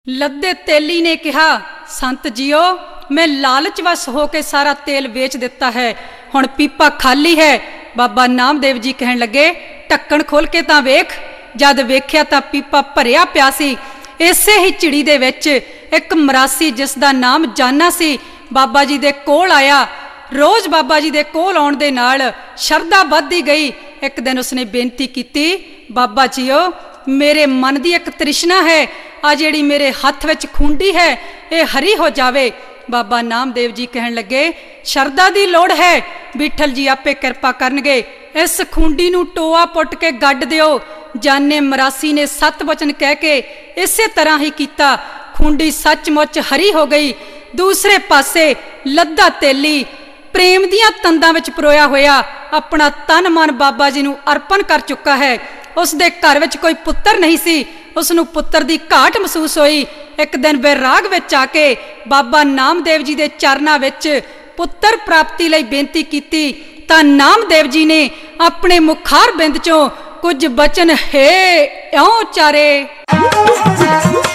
ਲੱਦੇ ਤੇਲੀ ਨੇ ਕਿਹਾ, ਸੰਤ ਜੀਓ ਮੈਂ ਲਾਲਚ ਵਸ ਹੋ ਕੇ ਸਾਰਾ ਤੇਲ ਵੇਚ ਦਿੱਤਾ ਹੈ, ਹੁਣ ਪੀਪਾ ਖਾਲੀ ਹੈ। ਬਾਬਾ ਨਾਮਦੇਵ ਜੀ ਕਹਿਣ ਲੱਗੇ, ਢੱਕਣ ਖੋਲ ਕੇ ਤਾਂ ਵੇਖ। ਜਦ ਵੇਖਿਆ ਤਾਂ ਪੀਪਾ ਭਰਿਆ ਪਿਆ ਸੀ। ਇਸੇ ਹੀ ਝਿੜੀ ਦੇ ਵਿੱਚ ਇੱਕ ਮਰਾਸੀ ਜਿਸ ਦਾ ਨਾਮ ਜਾਨਾ ਸੀ ਬਾਬਾ ਜੀ ਦੇ ਕੋਲ ਆਇਆ। ਰੋਜ਼ ਬਾਬਾ ਜੀ ਦੇ ਕੋਲ ਆਉਣ ਦੇ ਨਾਲ ਸ਼ਰਧਾ ਵੱਧਦੀ ਗਈ। ਇੱਕ ਦਿਨ ਉਸਨੇ ਬੇਨਤੀ ਕੀਤੀ, ਬਾਬਾ ਜੀਓ ਮੇਰੇ ਮਨ ਦੀ ਇੱਕ ਤ੍ਰਿਸ਼ਨਾ ਹੈ, ਆ ਜਿਹੜੀ ਮੇਰੇ ਹੱਥ ਵਿੱਚ ਖੁੰਡੀ ਹੈ ਇਹ ਹਰੀ ਹੋ ਜਾਵੇ। ਬਾਬਾ ਨਾਮਦੇਵ ਜੀ ਕਹਿਣ ਲੱਗੇ, ਸ਼ਰਧਾ ਦੀ ਲੋੜ ਹੈ, ਵਿਠਲ ਜੀ ਆਪੇ ਕਿਰਪਾ ਕਰਨਗੇ। ਇਸ ਖੁੰਡੀ ਨੂੰ ਟੋਆ ਪੁੱਟ ਕੇ ਗੱਡ ਦਿਓ। ਜਾਨੇ ਮਰਾਸੀ ਨੇ 7 ਵਚਨ ਕਹਿ ਕੇ ਇਸੇ ਤਰ੍ਹਾਂ ਹੀ ਕੀਤਾ। ਖੁੰਡੀ ਸੱਚਮੁੱਚ ਹਰੀ ਹੋ ਗਈ। ਦੂਸਰੇ ਪਾਸੇ ਲੱਦਾ ਤੇਲੀ ਪ੍ਰੇਮ ਦੀਆਂ ਤੰਦਾਂ ਵਿੱਚ ਪਰੋਇਆ ਹੋਇਆ ਆਪਣਾ ਤਨ ਮਨ ਬਾਬਾ ਜੀ ਨੂੰ ਅਰਪਣ ਕਰ ਚੁੱਕਾ ਹੈ। ਉਸ ਦੇ ਘਰ ਵਿੱਚ ਕੋਈ ਪੁੱਤਰ ਨਹੀਂ ਸੀ। ਉਸ ਨੂੰ ਪੁੱਤਰ ਦੀ ਘਾਟ ਮਹਿਸੂਸ ਹੋਈ। ਇੱਕ ਦਿਨ ਵੈਰਾਗ ਵਿੱਚ ਆ ਕੇ ਬਾਬਾ ਨਾਮਦੇਵ ਜੀ ਦੇ ਚਰਨਾਂ ਵਿੱਚ ਪੁੱਤਰ ਪ੍ਰਾਪਤੀ ਲਈ ਬੇਨਤੀ ਕੀਤੀ ਤਾਂ ਨਾਮਦੇਵ ਜੀ ਨੇ ਆਪਣੇ ਮੁਖਾਰ ਬਿੰਦ ਚੋਂ ਕੁਝ ਬਚਨ ਹੈ ਇਉਂ ਉਚਾਰੇ।